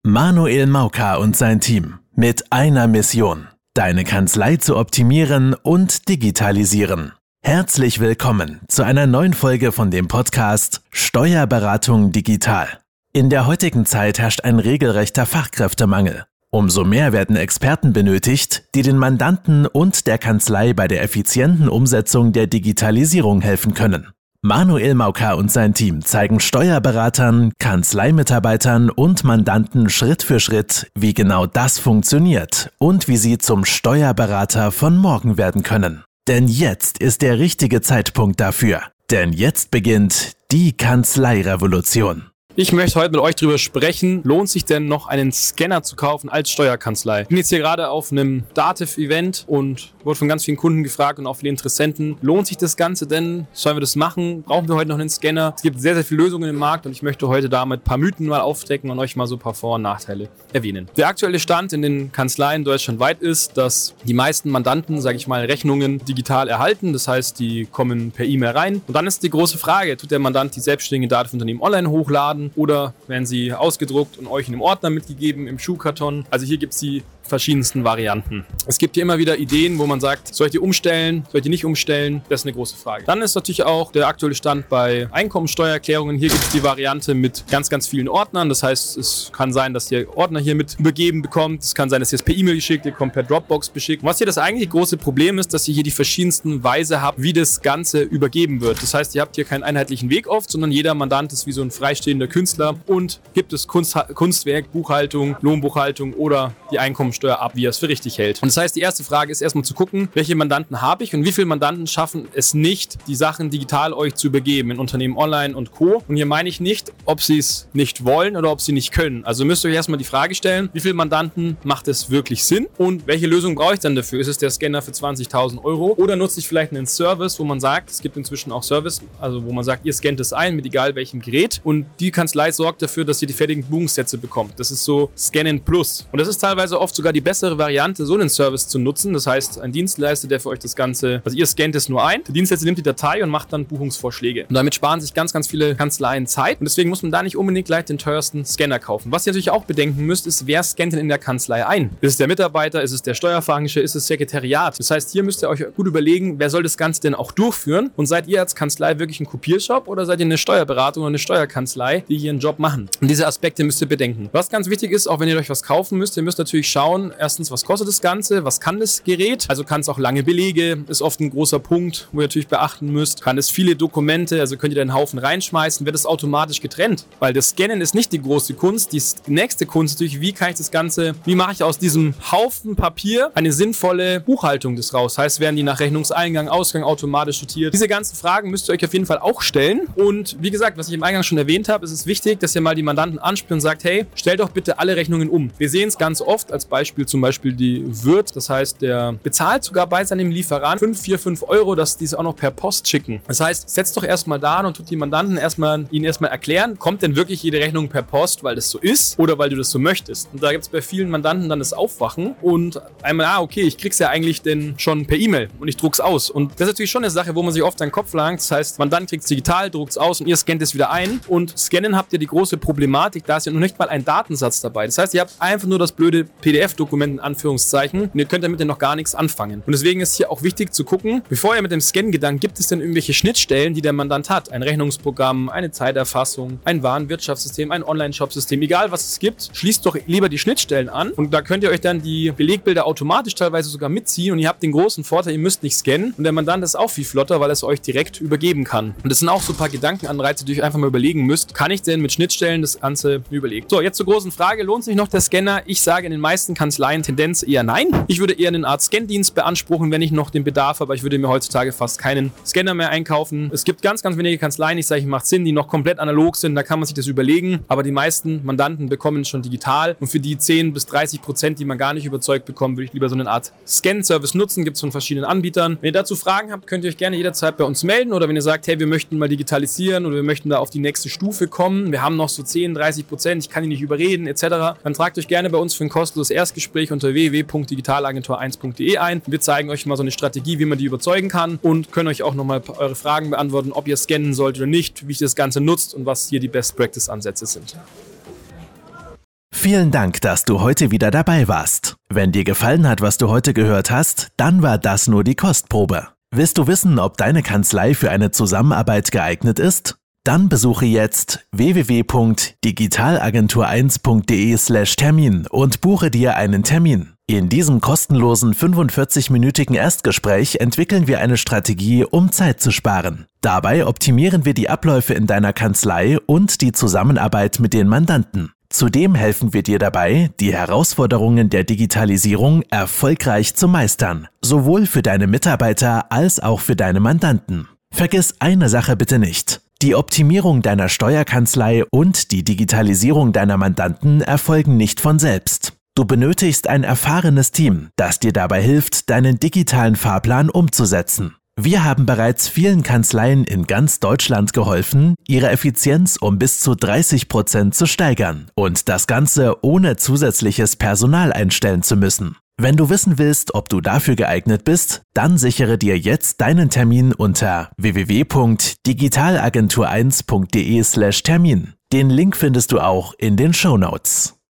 Manuel Mauka und sein Team mit einer Mission: deine Kanzlei zu optimieren und digitalisieren. Herzlich willkommen zu einer neuen Folge von dem Podcast Steuerberatung digital. In der heutigen Zeit herrscht ein regelrechter Fachkräftemangel. Umso mehr werden Experten benötigt, die den Mandanten und der Kanzlei bei der effizienten Umsetzung der Digitalisierung helfen können. Manuel Mauka und sein Team zeigen Steuerberatern, Kanzleimitarbeitern und Mandanten Schritt für Schritt, wie genau das funktioniert und wie sie zum Steuerberater von morgen werden können. Denn jetzt ist der richtige Zeitpunkt dafür. Denn jetzt beginnt die Kanzleirevolution. Ich möchte heute mit euch darüber sprechen, lohnt sich denn noch einen Scanner zu kaufen als Steuerkanzlei? Ich bin jetzt hier gerade auf einem Dativ-Event und wurde von ganz vielen Kunden gefragt und auch viele Interessenten, lohnt sich das Ganze denn? Sollen wir das machen? Brauchen wir heute noch einen Scanner? Es gibt sehr, sehr viele Lösungen im Markt und ich möchte heute damit ein paar Mythen mal aufdecken und euch mal so ein paar Vor- und Nachteile erwähnen. Der aktuelle Stand in den Kanzleien deutschlandweit ist, dass die meisten Mandanten, sage ich mal, Rechnungen digital erhalten. Das heißt, die kommen per E-Mail rein. Und dann ist die große Frage, tut der Mandant die selbstständigen Dativ-Unternehmen online hochladen? Oder werden sie ausgedruckt und euch in einem Ordner mitgegeben, im Schuhkarton? Also hier gibt es die verschiedensten Varianten. Es gibt hier immer wieder Ideen, wo man sagt, soll ich die umstellen, soll ich die nicht umstellen? Das ist eine große Frage. Dann ist natürlich auch der aktuelle Stand bei Einkommensteuererklärungen. Hier gibt es die Variante mit ganz, ganz vielen Ordnern. Das heißt, es kann sein, dass ihr Ordner hier mit übergeben bekommt. Es kann sein, dass ihr es per E-Mail geschickt, ihr kommt per Dropbox beschickt. Was hier das eigentliche große Problem ist, dass ihr hier die verschiedensten Weise habt, wie das Ganze übergeben wird. Das heißt, ihr habt hier keinen einheitlichen Weg oft, sondern jeder Mandant ist wie so ein freistehender Künstler und gibt es Kunstwerk, Buchhaltung, Lohnbuchhaltung oder die Einkommensteuer ab, wie er es für richtig hält. Und das heißt, die erste Frage ist erstmal zu gucken, welche Mandanten habe ich und wie viele Mandanten schaffen es nicht, die Sachen digital euch zu übergeben in Unternehmen online und Co. Und hier meine ich nicht, ob sie es nicht wollen oder ob sie nicht können. Also müsst ihr euch erstmal die Frage stellen, wie viele Mandanten macht es wirklich Sinn und welche Lösung brauche ich dann dafür? Ist es der Scanner für 20.000 Euro oder nutze ich vielleicht einen Service, wo man sagt, es gibt inzwischen auch Service, also wo man sagt, ihr scannt es ein mit egal welchem Gerät und die Kanzlei sorgt dafür, dass ihr die fertigen Buchungssätze bekommt. Das ist so Scannen Plus. Und das ist teilweise oft sogar die bessere Variante, so einen Service zu nutzen. Das heißt, ein Dienstleister, der für euch das Ganze, also ihr scannt es nur ein, der Dienstleister nimmt die Datei und macht dann Buchungsvorschläge. Und damit sparen sich ganz, ganz viele Kanzleien Zeit. Und deswegen muss man da nicht unbedingt gleich den teuersten Scanner kaufen. Was ihr natürlich auch bedenken müsst, ist, wer scannt denn in der Kanzlei ein? Ist es der Mitarbeiter? Ist es der Steuerfachliche? Ist es Sekretariat? Das heißt, hier müsst ihr euch gut überlegen, wer soll das Ganze denn auch durchführen? Und seid ihr als Kanzlei wirklich ein Kopiershop oder seid ihr eine Steuerberatung oder eine Steuerkanzlei, die hier einen Job machen? Und diese Aspekte müsst ihr bedenken. Was ganz wichtig ist, auch wenn ihr euch was kaufen müsst, ihr müsst natürlich schauen, erstens, was kostet das Ganze? Was kann das Gerät? Also kann es auch lange Belege, ist oft ein großer Punkt, wo ihr natürlich beachten müsst. Kann es viele Dokumente, also könnt ihr da einen Haufen reinschmeißen, wird es automatisch getrennt? Weil das Scannen ist nicht die große Kunst. Die nächste Kunst ist natürlich, wie kann ich das Ganze, wie mache ich aus diesem Haufen Papier eine sinnvolle Buchhaltung des raus? Heißt, werden die nach Rechnungseingang, Ausgang automatisch sortiert? Diese ganzen Fragen müsst ihr euch auf jeden Fall auch stellen. Und wie gesagt, was ich im Eingang schon erwähnt habe, ist es wichtig, dass ihr mal die Mandanten anspricht und sagt, hey, stellt doch bitte alle Rechnungen um. Wir sehen es ganz oft als Beispiel, zum Beispiel die Wirt, das heißt, der bezahlt sogar bei seinem Lieferant 5 Euro, dass die es auch noch per Post schicken. Das heißt, setzt doch erstmal da und tut die Mandanten ihnen erstmal erklären, kommt denn wirklich jede Rechnung per Post, weil das so ist oder weil du das so möchtest? Und da gibt es bei vielen Mandanten dann das Aufwachen und einmal, okay, ich krieg's ja eigentlich denn schon per E-Mail und ich druck's aus. Und das ist natürlich schon eine Sache, wo man sich oft an den Kopf langt. Das heißt, Mandant kriegt's digital, druckt's aus und ihr scannt es wieder ein. Und Scannen habt ihr die große Problematik, da ist ja noch nicht mal ein Datensatz dabei. Das heißt, ihr habt einfach nur das blöde PDF-Dokument in Anführungszeichen und ihr könnt damit ja noch gar nichts anfangen. Und deswegen ist hier auch wichtig zu gucken, bevor ihr mit dem Scan-Gedanken, gibt es denn irgendwelche Schnittstellen, die der Mandant hat? Ein Rechnungsprogramm, eine Zeiterfassung, ein Warenwirtschaftssystem, ein Online-Shop-System, egal was es gibt, schließt doch lieber die Schnittstellen an und da könnt ihr euch dann die Belegbilder automatisch teilweise sogar mitziehen und ihr habt den großen Vorteil, ihr müsst nicht scannen und der Mandant ist auch viel flotter, weil er es euch direkt übergeben kann. Und das sind auch so ein paar Gedankenanreize, die ihr euch einfach mal überlegen müsst. Kann ich denn mit Schnittstellen das Ganze überlegen? So, jetzt zur großen Frage, lohnt sich noch der Scanner? Ich sage in den meisten Kanzleien Tendenz eher nein. Ich würde eher eine Art Scan-Dienst beanspruchen, wenn ich noch den Bedarf habe, aber ich würde mir heutzutage fast keinen Scanner mehr einkaufen. Es gibt ganz, ganz wenige Kanzleien, ich sage, macht Sinn, die noch komplett analog sind, da kann man sich das überlegen, aber die meisten Mandanten bekommen es schon digital und für die 10-30%, die man gar nicht überzeugt bekommt, würde ich lieber so eine Art Scan-Service nutzen, gibt es von verschiedenen Anbietern. Wenn ihr dazu Fragen habt, könnt ihr euch gerne jederzeit bei uns melden oder wenn ihr sagt, hey, wir möchten mal digitalisieren oder wir möchten da auf die nächste Stufe kommen, wir haben noch so 10-30%, ich kann die nicht überreden, etc., dann tragt euch gerne bei uns für ein kostenloses Erstgespräch unter www.digitalagentur1.de ein. Wir zeigen euch mal so eine Strategie, wie man die überzeugen kann und können euch auch nochmal eure Fragen beantworten, ob ihr scannen sollt oder nicht, wie ihr das Ganze nutzt und was hier die Best-Practice-Ansätze sind. Vielen Dank, dass du heute wieder dabei warst. Wenn dir gefallen hat, was du heute gehört hast, dann war das nur die Kostprobe. Willst du wissen, ob deine Kanzlei für eine Zusammenarbeit geeignet ist? Dann besuche jetzt www.digitalagentur1.de/Termin und buche dir einen Termin. In diesem kostenlosen 45-minütigen Erstgespräch entwickeln wir eine Strategie, um Zeit zu sparen. Dabei optimieren wir die Abläufe in deiner Kanzlei und die Zusammenarbeit mit den Mandanten. Zudem helfen wir dir dabei, die Herausforderungen der Digitalisierung erfolgreich zu meistern, sowohl für deine Mitarbeiter als auch für deine Mandanten. Vergiss eine Sache bitte nicht. Die Optimierung deiner Steuerkanzlei und die Digitalisierung deiner Mandanten erfolgen nicht von selbst. Du benötigst ein erfahrenes Team, das dir dabei hilft, deinen digitalen Fahrplan umzusetzen. Wir haben bereits vielen Kanzleien in ganz Deutschland geholfen, ihre Effizienz um bis zu 30% zu steigern und das Ganze ohne zusätzliches Personal einstellen zu müssen. Wenn du wissen willst, ob du dafür geeignet bist, dann sichere dir jetzt deinen Termin unter www.digitalagentur1.de/Termin. Den Link findest du auch in den Shownotes.